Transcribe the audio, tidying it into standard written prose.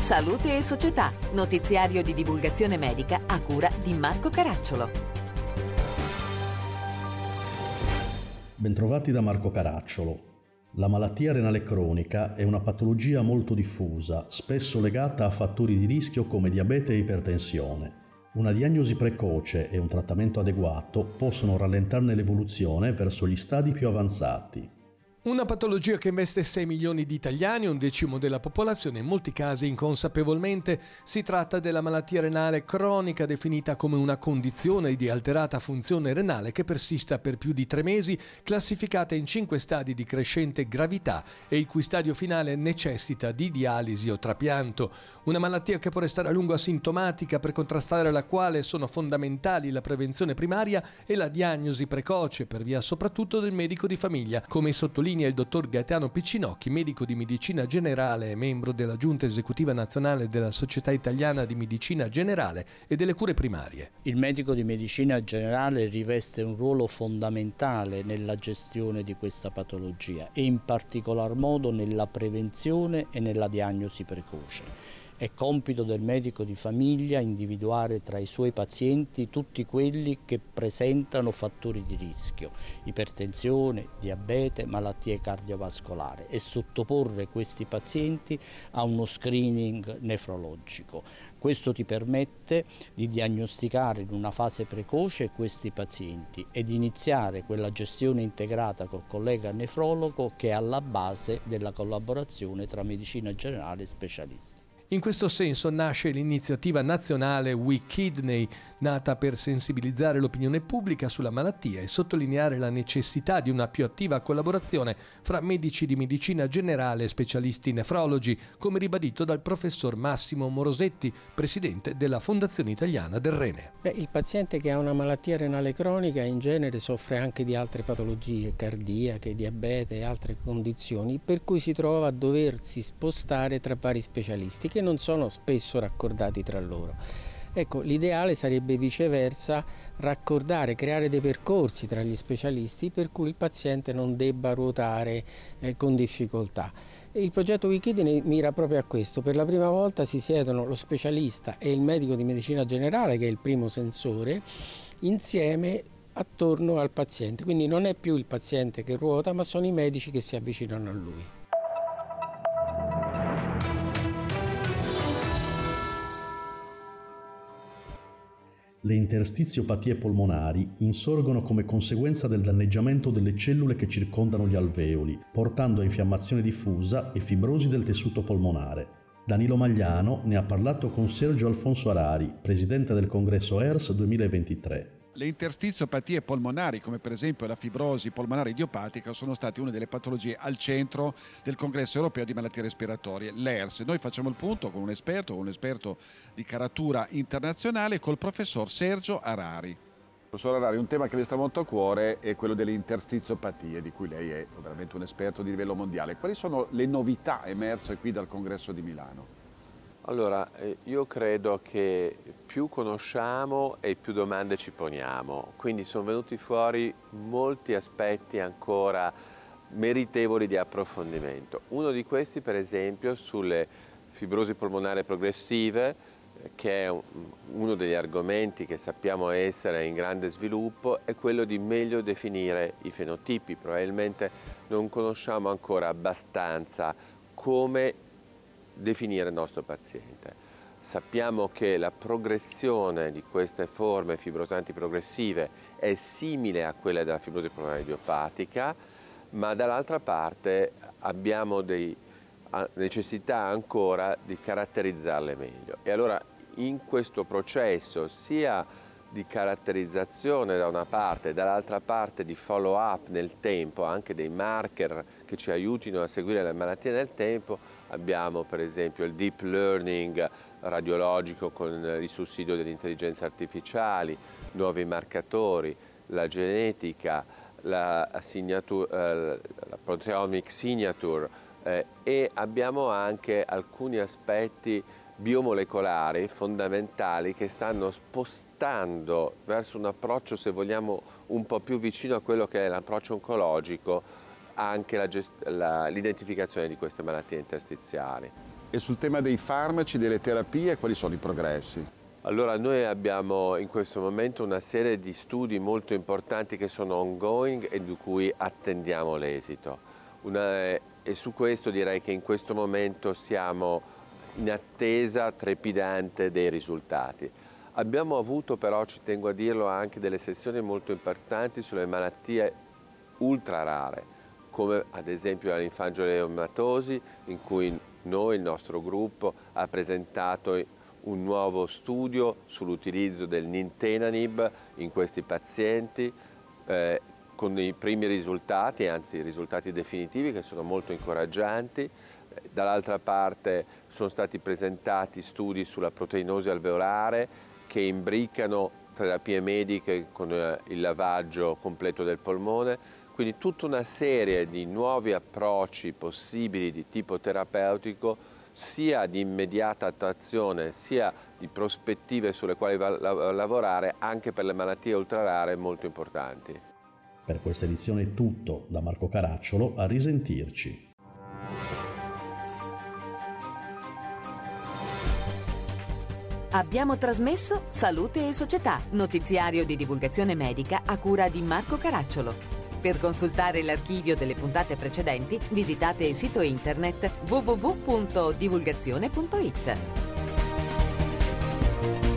Salute e Società, notiziario di divulgazione medica a cura di Marco Caracciolo. Bentrovati da Marco Caracciolo. La malattia renale cronica è una patologia molto diffusa, spesso legata a fattori di rischio come diabete e ipertensione. Una diagnosi precoce e un trattamento adeguato possono rallentarne l'evoluzione verso gli stadi più avanzati. Una patologia che investe 6 milioni di italiani, un decimo della popolazione, in molti casi inconsapevolmente. Si tratta della malattia renale cronica, definita come una condizione di alterata funzione renale che persista per più di 3 mesi, classificata in 5 stadi di crescente gravità e il cui stadio finale necessita di dialisi o trapianto. Una malattia che può restare a lungo asintomatica, per contrastare la quale sono fondamentali la prevenzione primaria e la diagnosi precoce, per via soprattutto del medico di famiglia, come sottolinea il dottor Gaetano Piccinocchi, medico di medicina generale e membro della Giunta Esecutiva Nazionale della Società Italiana di Medicina Generale e delle Cure Primarie. Il medico di medicina generale riveste un ruolo fondamentale nella gestione di questa patologia e in particolar modo nella prevenzione e nella diagnosi precoce. È compito del medico di famiglia individuare tra i suoi pazienti tutti quelli che presentano fattori di rischio, ipertensione, diabete, malattie cardiovascolari, e sottoporre questi pazienti a uno screening nefrologico. Questo ti permette di diagnosticare in una fase precoce questi pazienti e di iniziare quella gestione integrata col collega nefrologo che è alla base della collaborazione tra medicina generale e specialisti. In questo senso nasce l'iniziativa nazionale We Kidney, nata per sensibilizzare l'opinione pubblica sulla malattia e sottolineare la necessità di una più attiva collaborazione fra medici di medicina generale e specialisti nefrologi, come ribadito dal professor Massimo Morosetti, presidente della Fondazione Italiana del Rene. Il paziente che ha una malattia renale cronica in genere soffre anche di altre patologie cardiache, diabete e altre condizioni, per cui si trova a doversi spostare tra vari specialisti che non sono spesso raccordati tra loro. Ecco, l'ideale sarebbe viceversa raccordare, creare dei percorsi tra gli specialisti per cui il paziente non debba ruotare con difficoltà. Il progetto We Kidney mira proprio a questo. Per la prima volta si siedono lo specialista e il medico di medicina generale, che è il primo sensore, insieme attorno al paziente. Quindi non è più il paziente che ruota, ma sono i medici che si avvicinano a lui. Le interstiziopatie polmonari insorgono come conseguenza del danneggiamento delle cellule che circondano gli alveoli, portando a infiammazione diffusa e fibrosi del tessuto polmonare. Danilo Magliano ne ha parlato con Sergio Alfonso Arari, presidente del congresso ERS 2023. Le interstiziopatie polmonari, come per esempio la fibrosi polmonare idiopatica, sono state una delle patologie al centro del congresso europeo di malattie respiratorie, l'ERS. Noi facciamo il punto con un esperto di caratura internazionale, col professor Sergio Arari. Professor Arari, un tema che le sta molto a cuore è quello delle interstiziopatie, di cui lei è veramente un esperto di livello mondiale. Quali sono le novità emerse qui dal congresso di Milano? Allora, io credo che più conosciamo e più domande ci poniamo, quindi sono venuti fuori molti aspetti ancora meritevoli di approfondimento. Uno di questi, per esempio, sulle fibrosi polmonari progressive, che è uno degli argomenti che sappiamo essere in grande sviluppo, è quello di meglio definire i fenotipi. Probabilmente non conosciamo ancora abbastanza come definire il nostro paziente. Sappiamo che la progressione di queste forme fibrosanti progressive è simile a quella della fibrosi polmonare idiopatica, ma dall'altra parte abbiamo necessità ancora di caratterizzarle meglio. E allora in questo processo sia di caratterizzazione da una parte e dall'altra parte di follow up nel tempo, anche dei marker che ci aiutino a seguire le malattie nel tempo, abbiamo per esempio il deep learning radiologico con il sussidio delle intelligenze artificiali, nuovi marcatori, la genetica, la proteomic signature e abbiamo anche alcuni aspetti biomolecolari fondamentali che stanno spostando verso un approccio, se vogliamo, un po' più vicino a quello che è l'approccio oncologico, anche l'identificazione di queste malattie interstiziali. E sul tema dei farmaci, delle terapie, quali sono i progressi? Allora, noi abbiamo in questo momento una serie di studi molto importanti che sono ongoing e di cui attendiamo l'esito. E su questo direi che in questo momento siamo in attesa trepidante dei risultati. Abbiamo avuto però, ci tengo a dirlo, anche delle sessioni molto importanti sulle malattie ultra rare, come ad esempio la linfangiomatosi, in cui noi, il nostro gruppo, ha presentato un nuovo studio sull'utilizzo del nintedanib in questi pazienti, con i primi risultati, anzi i risultati definitivi che sono molto incoraggianti. Dall'altra parte sono stati presentati studi sulla proteinosi alveolare che imbriccano terapie mediche con il lavaggio completo del polmone, quindi tutta una serie di nuovi approcci possibili di tipo terapeutico, sia di immediata attuazione sia di prospettive sulle quali lavorare anche per le malattie ultrarare molto importanti. Per questa edizione è tutto, da Marco Caracciolo, a risentirci. Abbiamo trasmesso Salute e Società, notiziario di divulgazione medica a cura di Marco Caracciolo. Per consultare l'archivio delle puntate precedenti, visitate il sito internet www.divulgazione.it.